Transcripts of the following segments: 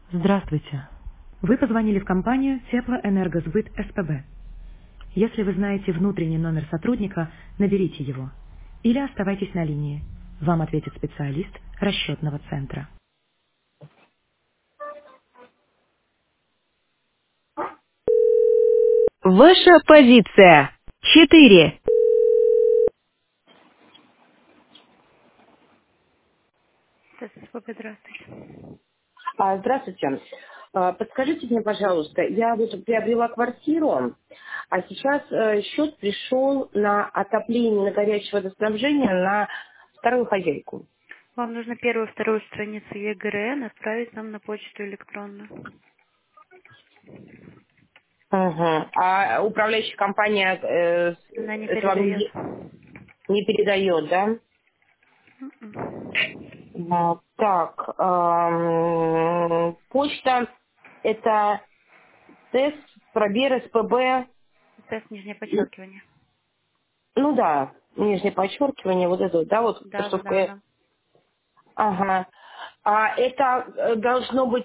Здравствуйте. Вы позвонили в компанию Теплоэнергосбыт СПБ. Если вы знаете внутренний номер сотрудника, наберите его. Или оставайтесь на линии. Вам ответит специалист расчетного центра. Ваша позиция. 4. СПБ, здравствуйте. Здравствуйте. Подскажите мне, пожалуйста, я вот приобрела квартиру, а сейчас счет пришел на отопление, на горячее водоснабжение на вторую хозяйку. Вам нужно первую, вторую страницу ЕГРН отправить нам на почту электронную. Угу. А управляющая компания Она не это вам передает. не передает, да? М-м. Так, почта это тест, пробер, СПБ, Тест нижнее подчеркивание. ну да, нижнее подчеркивание, вот это, вот, да, вот, Да, да, да, что. да. Ага. А это должно быть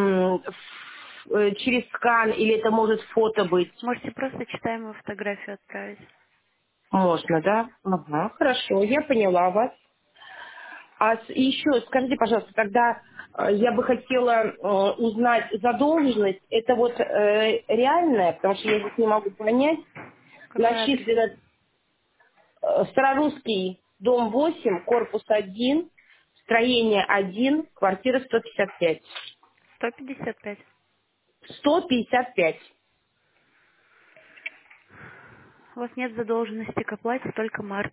через скан или это может фото быть? Можете просто читаемую фотографию отправить. Можно, да? Ага, хорошо, я поняла вас. Еще скажите, пожалуйста, когда я бы хотела узнать задолженность, это вот реальная, потому что я здесь не могу понять, Какой адрес? начислено Старорусский, дом 8, корпус 1, строение 1, квартира 155. 155. 155. У вас нет задолженности к оплате, только март.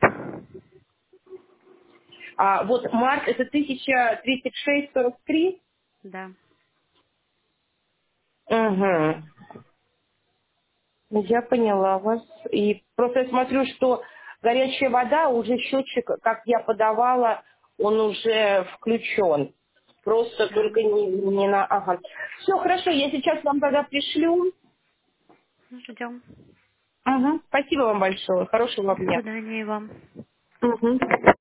А вот март это 1036,43. Да. Угу. Я поняла вас. И просто я смотрю, что горячая вода, уже счетчик, как я подавала, он уже включен. Просто Да. только не на... Ага. Все, хорошо, я сейчас вам тогда пришлю. Ждем. Ага. Спасибо вам большое. Хорошего До вам дня. свидания и вам. Угу.